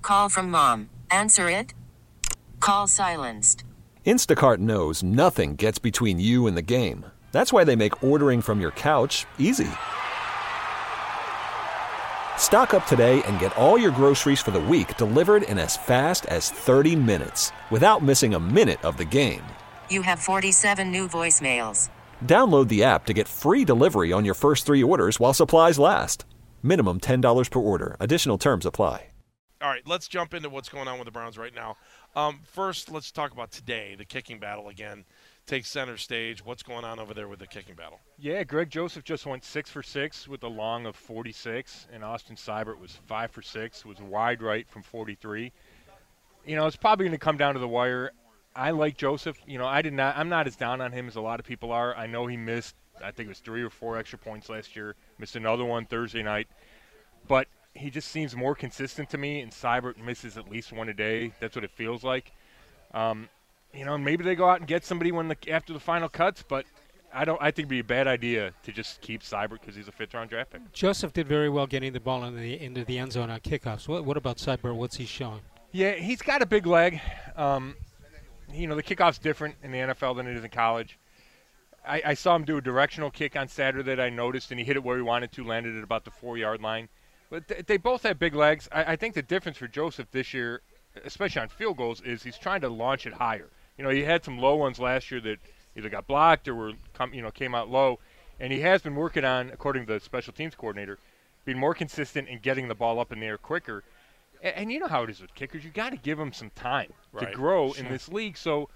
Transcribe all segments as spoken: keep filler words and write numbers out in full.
Call from mom. Answer it. Call silenced. Instacart knows nothing gets between you and the game. That's why they make ordering from your couch easy. Stock up today and get all your groceries for the week delivered in as fast as thirty minutes without missing a minute of the game. You have forty-seven new voicemails. Download the app to get free delivery on your first three orders while supplies last. Minimum ten dollars per order. Additional terms apply. All right, let's jump into what's going on with the Browns right now. Um, first, let's talk about today. The kicking battle again takes center stage. What's going on over there with the kicking battle? Yeah, Greg Joseph just went six for six with a long of forty-six, and Austin Seibert was five for six, was wide right from forty-three. You know, it's probably going to come down to the wire. I like Joseph. You know, I did not. I'm not as down on him as a lot of people are. I know he missed, I think it was three or four extra points last year. Missed another one Thursday night, but he just seems more consistent to me, and Seibert misses at least one a day. That's what it feels like. Um, you know, maybe they go out and get somebody when the after the final cuts, but I don't. I think it'd be a bad idea to just keep Seibert because he's a fifth-round draft pick. Joseph did very well getting the ball into the, into the end zone on kickoffs. What, what about Seibert? What's he showing? Yeah, he's got a big leg. Um, you know, the kickoff's different in the N F L than it is in college. I, I saw him do a directional kick on Saturday that I noticed, and he hit it where he wanted to, landed at about the four-yard line. But th- they both have big legs. I, I think the difference for Joseph this year, especially on field goals, is he's trying to launch it higher. You know, he had some low ones last year that either got blocked or were, come, you know, came out low. And he has been working on, according to the special teams coordinator, being more consistent in getting the ball up in the air quicker. And, and you know how it is with kickers. You got to give them some time right. to grow sure. in this league. So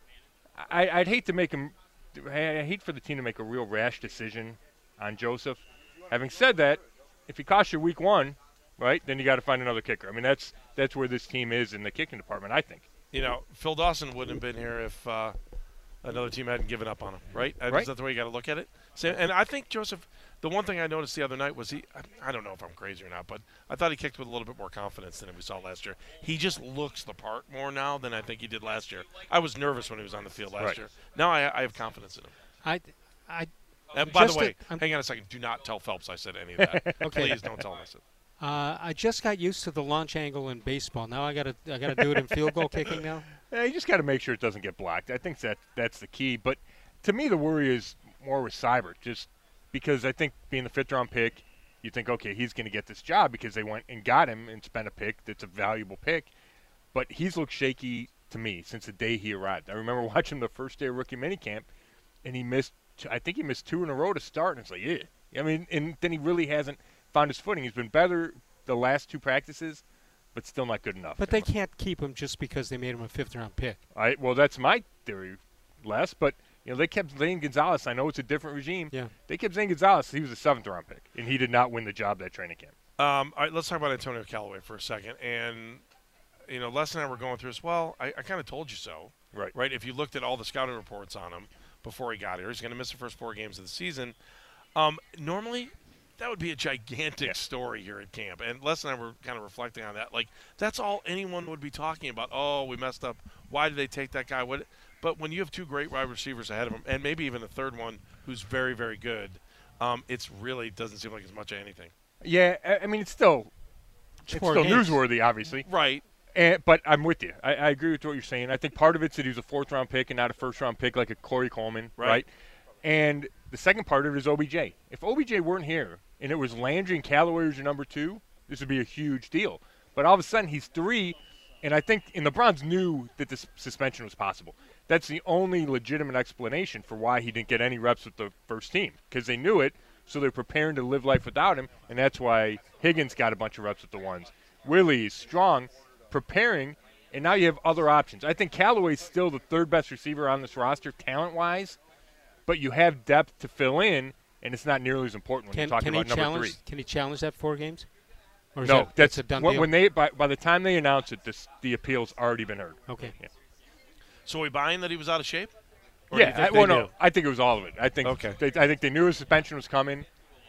I, I'd hate to make him – I hate for the team to make a real rash decision on Joseph. Having said that, if he costs you week one, right, then you got to find another kicker. I mean, that's that's where this team is in the kicking department, I think. You know, Phil Dawson wouldn't have been here if uh, another team hadn't given up on him, right? right. Is that the way you got to look at it? So, and I think Joseph, the one thing I noticed the other night was he, I, I don't know if I'm crazy or not, but I thought he kicked with a little bit more confidence than we saw last year. He just looks the part more now than I think he did last year. I was nervous when he was on the field last right. year. Now I, I have confidence in him. I, I. And by the way, a, hang on a second. Do not tell Phelps I said any of that. Okay. Please don't tell him I said. Uh, I just got used to the launch angle in baseball. Now I got to I got to do it in field goal kicking now. Yeah, you just got to make sure it doesn't get blocked. I think that that's the key. But to me, the worry is more with Seibert, just because I think being the fifth-round pick, you think, okay, he's going to get this job because they went and got him and spent a pick that's a valuable pick. But he's looked shaky to me since the day he arrived. I remember watching him the first day of rookie minicamp, and he missed. I think he missed two in a row to start, and it's like, yeah. I mean, and then he really hasn't found his footing. He's been better the last two practices, but still not good enough. But they can't keep him just because they made him a fifth-round pick. All right, well, that's my theory, Les. But you know, they kept Zane Gonzalez. I know it's a different regime. Yeah. They kept Zane Gonzalez. He was a seventh-round pick, and he did not win the job that training camp. Um, all right, let's talk about Antonio Callaway for a second. And you know, Les and I were going through this. Well, I, I kind of told you so. Right. Right. If you looked at all the scouting reports on him before he got here, he's going to miss the first four games of the season. Um, normally, that would be a gigantic yeah. story here at camp. And Les and I were kind of reflecting on that. Like, that's all anyone would be talking about. Oh, we messed up. Why did they take that guy? What? But when you have two great wide receivers ahead of him, and maybe even a third one who's very, very good, um, it's really doesn't seem like as much of anything. Yeah, I mean, it's still it's Four still games. newsworthy, obviously. Right. And, but I'm with you. I, I agree with what you're saying. I think part of it's that he was a fourth-round pick and not a first-round pick like a Corey Coleman, Right. right? And the second part of it is O B J. If O B J weren't here and it was Landry and Callaway was your number two, this would be a huge deal. But all of a sudden he's three, and I think and the Browns knew that this suspension was possible. That's the only legitimate explanation for why he didn't get any reps with the first team, because they knew it, so they're preparing to live life without him, and that's why Higgins got a bunch of reps with the ones. Willie is strong, preparing, and now you have other options. I think Callaway's still the third best receiver on this roster talent-wise, but you have depth to fill in, and it's not nearly as important when Can, you're talking can he about number challenge? three. Can he challenge that four games? Or is No, that, that's a done when, deal. when they by, by the time they announce it, this, the appeal's already been heard. Okay. Yeah. So are we buying that he was out of shape? Or do you Yeah, think I, they well, knew? no, I think it was all of it. I think Okay. they, I think they knew a suspension was coming,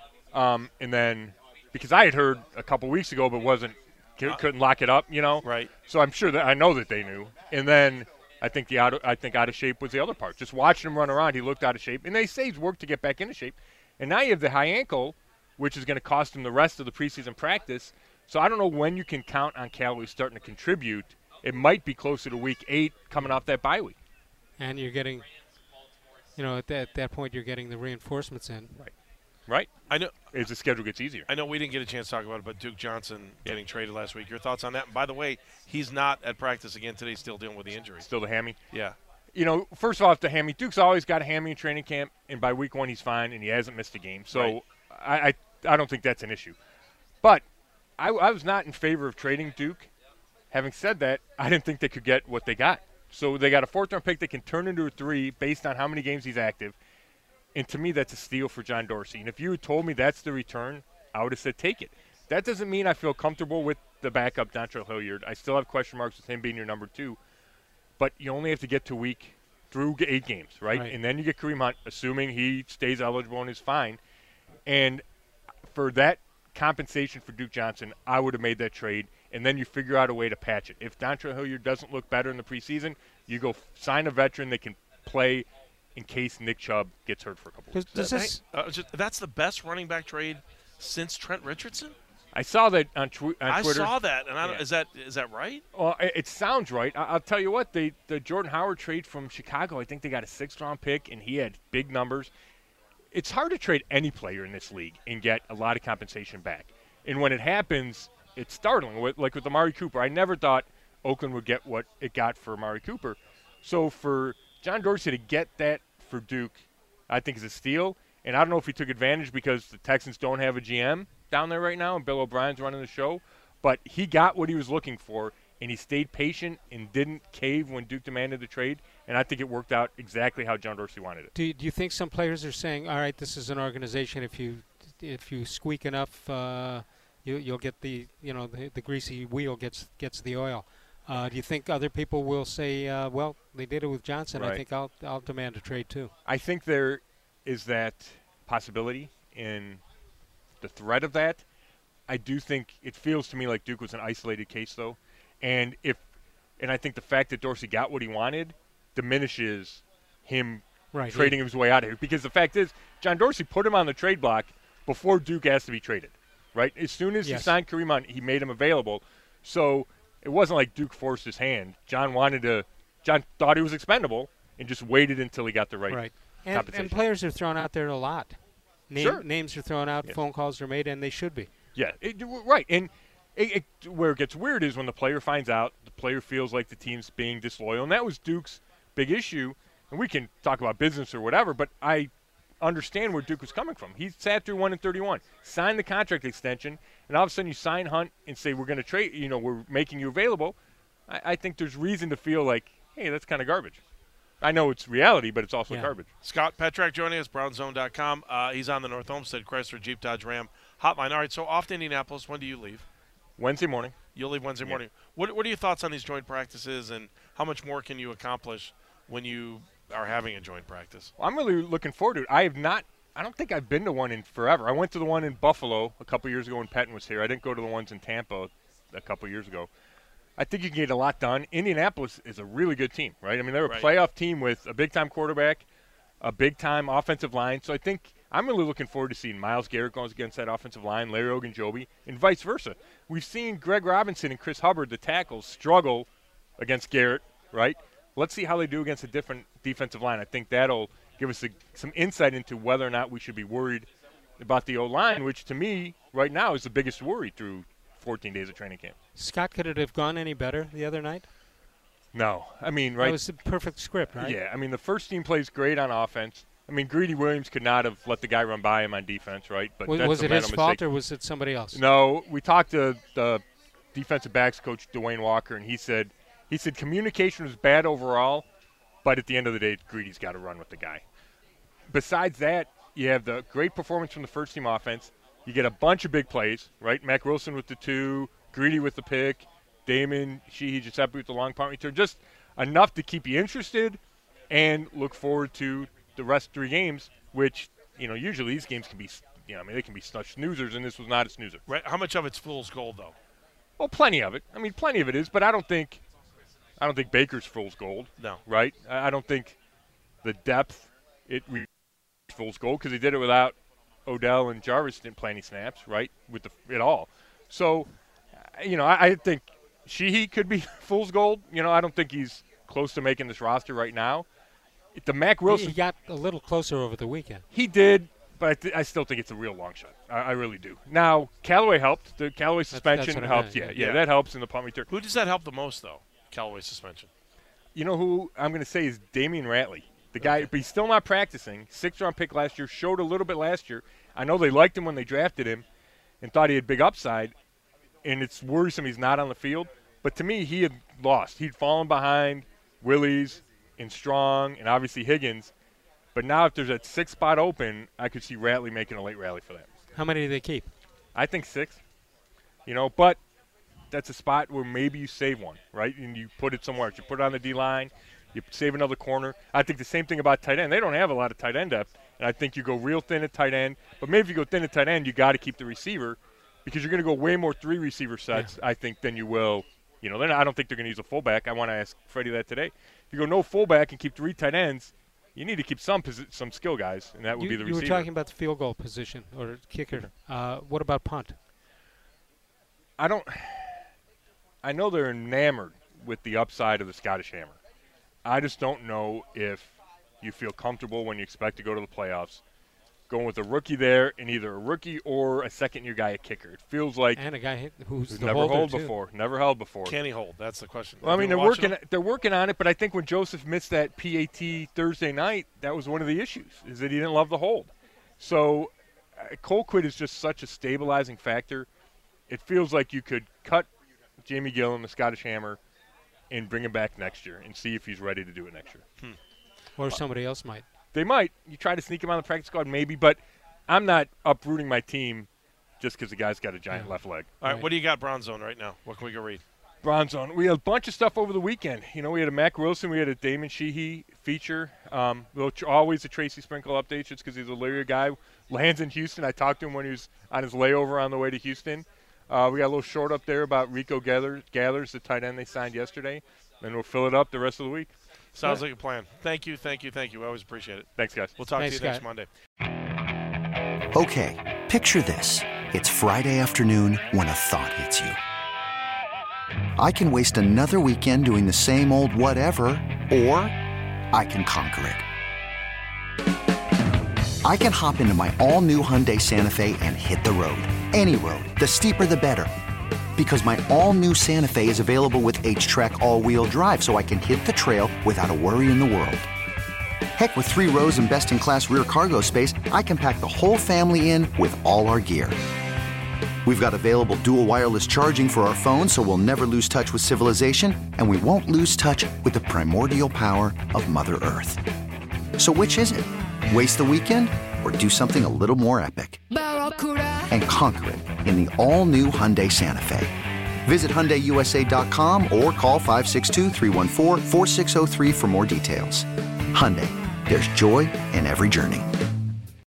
um, and then because I had heard a couple weeks ago, but wasn't c- couldn't lock it up, you know. Right. So I'm sure that I know that they knew, and then I think the out of, I think out of shape was the other part. Just watching him run around, he looked out of shape, and they say he's worked to get back into shape, and now you have the high ankle, which is going to cost him the rest of the preseason practice. So I don't know when you can count on Callaway starting to contribute. It might be closer to week eight coming off that bye week. And you're getting, you know, at that, at that point, you're getting the reinforcements in. Right. Right. I know. As the schedule gets easier. I know we didn't get a chance to talk about it, but Duke Johnson getting traded last week. Your thoughts on that? And by the way, he's not at practice again today, still dealing with the injury. Still the hammy? Yeah. You know, first of all, if the hammy, Duke's always got a hammy in training camp, and by week one he's fine, and he hasn't missed a game. So Right. I, I I don't think that's an issue. But I, I was not in favor of trading Duke. Having said that, I didn't think they could get what they got. So they got a fourth-round pick that can turn into a three based on how many games he's active. And to me, that's a steal for John Dorsey. And if you had told me that's the return, I would have said take it. That doesn't mean I feel comfortable with the backup, Dontrell Hilliard. I still have question marks with him being your number two. But you only have to get to week through eight games, right? Right. And then you get Kareem Hunt, assuming he stays eligible and is fine. And for that compensation for Duke Johnson, I would have made that trade. And then you figure out a way to patch it. If Dontrell Hilliard doesn't look better in the preseason, you go sign a veteran that can play in case Nick Chubb gets hurt for a couple Does, weeks. does this, Uh, just, that's the best running back trade since Trent Richardson? I saw that on, tw- on I Twitter. saw that, and I don't, Yeah. is that is that right? Well, it, it sounds right. I, I'll tell you what, they, the Jordan Howard trade from Chicago, I think they got a sixth-round pick, and he had big numbers. It's hard to trade any player in this league and get a lot of compensation back. And when it happens, it's startling. With, like with Amari Cooper, I never thought Oakland would get what it got for Amari Cooper. So for John Dorsey to get that for Duke, I think is a steal. And I don't know if he took advantage because the Texans don't have a G M down there right now, and Bill O'Brien's running the show. But he got what he was looking for, and he stayed patient and didn't cave when Duke demanded the trade. And I think it worked out exactly how John Dorsey wanted it. do, you- do you think some players are saying, all right, this is an organization, if you if you squeak enough, uh, you, you'll get the, you know, the, the greasy wheel gets gets the oil. Uh, do you think other people will say, uh, well, they did it with Johnson, I Right. think I'll I'll demand a trade too? I think there is that possibility in the threat of that. I do think it feels to me like Duke was an isolated case, though. And if, and I think the fact that Dorsey got what he wanted diminishes him Right. trading his way out of here. Because the fact is, John Dorsey put him on the trade block before Duke asked to be traded, right? As soon as Yes. he signed Kareem Hunt, he made him available. So it wasn't like Duke forced his hand. John wanted to, John thought he was expendable and just waited until he got the right, Right. And, compensation. and players are thrown out there a lot. Name, Sure. Names are thrown out, Yeah. phone calls are made, and they should be. Yeah, it, right. And it, it, where it gets weird is when the player finds out, the player feels like the team's being disloyal. And that was Duke's big issue. And we can talk about business or whatever, but I understand where Duke was coming from. He sat through one and thirty-one, signed the contract extension, and all of a sudden you sign Hunt and say, we're going to trade, you know, we're making you available. I, I think there's reason to feel like, hey, that's kind of garbage. I know it's reality, but it's also Yeah. garbage. Scott Petrak joining us, brown zone dot com. Uh, he's on the North Homestead Chrysler Jeep Dodge Ram hotline. All right, so off to Indianapolis. When do you leave? Wednesday morning. You'll leave Wednesday Yeah. morning. What What are your thoughts on these joint practices, and how much more can you accomplish when you are having a joint practice? Well, I'm really looking forward to it. I have not – I don't think I've been to one in forever. I went to the one in Buffalo a couple years ago when Patton was here. I didn't go to the ones in Tampa a couple years ago. I think you can get a lot done. Indianapolis is a really good team, right? I mean, they're a Right. playoff team with a big-time quarterback, a big-time offensive line. So I think I'm really looking forward to seeing Myles Garrett goes against that offensive line, Larry Ogunjobi, and vice versa. We've seen Greg Robinson and Chris Hubbard, the tackles, struggle against Garrett, right? Let's see how they do against a different defensive line. I think that'll give us a, some insight into whether or not we should be worried about the O-line, which to me right now is the biggest worry through fourteen days of training camp. Scott, could it have gone any better the other night? No. I mean, That right? was the perfect script, right? Yeah, I mean, the first team plays great on offense. I mean, Greedy Williams could not have let the guy run by him on defense, right? But Was, that's was a it his mental fault mistake. or was it somebody else? No, we talked to the defensive backs coach Dwayne Walker, and he said he said communication was bad overall, but at the end of the day, Greedy's got to run with the guy. Besides that, you have the great performance from the first team offense. You get a bunch of big plays, right? Mac Wilson with the two, Greedy with the pick, Damon Sheehy Giuseppe with the long punt return. Just enough to keep you interested and look forward to the rest of three games, which, you know, usually these games can be, you know, I mean, they can be such snoozers, and this was not a snoozer. Right? How much of it's fool's gold, though? Well, plenty of it. I mean, plenty of it is, but I don't think, I don't think Baker's fool's gold. No. Right? I I don't think the depth it re- fool's gold because he did it without Odell and Jarvis didn't play any snaps, right? With the at all. So you know, I, I think Sheehy could be fool's gold. You know, I don't think he's close to making this roster right now. The Mac Wilson. He got a little closer over the weekend. He did, but I, th- I still think it's a real long shot. I, I really do. Now, Callaway helped. The Callaway suspension that's helped. meant, Yeah, yeah. yeah, that helps in the punt return. Who does that help the most, though? Callaway suspension. You know who I'm going to say is Damian Ratley. The guy, Okay. but he's still not practicing. Sixth-round pick last year. Showed a little bit last year. I know they liked him when they drafted him and thought he had big upside, and it's worrisome he's not on the field. But to me, he had lost. He'd fallen behind Willies and Strong and obviously Higgins. But now if there's that sixth spot open, I could see Ratley making a late rally for that. How many do they keep? I think six. You know, but that's a spot where maybe you save one, right? And you put it somewhere else. You put it on the D-line. You save another corner. I think the same thing about tight end. They don't have a lot of tight end depth, and I think you go real thin at tight end. But maybe if you go thin at tight end, you got to keep the receiver because you're going to go way more three receiver sets, yeah. I think, than you will. You know, not, I don't think they're going to use a fullback. I want to ask Freddie that today. If you go no fullback and keep three tight ends, you need to keep some posi- some skill guys, and that would you, be the you receiver. You were talking about the field goal position or kicker. Uh, what about punt? I don't – I know they're enamored with the upside of the Scottish Hammer. I just don't know if you feel comfortable when you expect to go to the playoffs going with a rookie there and either a rookie or a second-year guy at kicker. It feels like and a guy who's, who's the never held too. before, never held before. Can he hold? That's the question. Well, I mean, they're watching working. They're working on it, but I think when Joseph missed that P A T Thursday night, that was one of the issues, is that he didn't love the hold. So uh, Colquitt is just such a stabilizing factor. It feels like you could cut Jamie Gillen, the Scottish Hammer, and bring him back next year and see if he's ready to do it next year. Hmm. Or somebody else might. They might. You try to sneak him on the practice squad, maybe, but I'm not uprooting my team just because the guy's got a giant Yeah. left leg. All right, Right. what do you got Bronze Zone right now? What can we go read? Bronze Zone. We had a bunch of stuff over the weekend. You know, we had a Mac Wilson. We had a Damon Sheehy feature. Um, always a Tracy Sprinkle update just because he's a Lyria guy. Lands in Houston. I talked to him when he was on his layover on the way to Houston. Uh, we got a little short up there about Rico Gathers, Gathers, the tight end they signed yesterday. Then we'll fill it up the rest of the week. Sounds like a plan. Thank you, thank you, thank you. I always appreciate it. Thanks, guys. We'll talk Thanks, to you next Scott. Monday. Okay, picture this. It's Friday afternoon when a thought hits you. I can waste another weekend doing the same old whatever, or I can conquer it. I can hop into my all-new Hyundai Santa Fe and hit the road. Any road. The steeper, the better. Because my all-new Santa Fe is available with H-Track all-wheel drive, so I can hit the trail without a worry in the world. Heck, with three rows and best-in-class rear cargo space, I can pack the whole family in with all our gear. We've got available dual wireless charging for our phones, so we'll never lose touch with civilization, and we won't lose touch with the primordial power of Mother Earth. So which is it? Waste the weekend or do something a little more epic? And conquer it in the all-new Hyundai Santa Fe. Visit Hyundai U S A dot com or call five six two, three one four, four six zero three for more details. Hyundai, there's joy in every journey.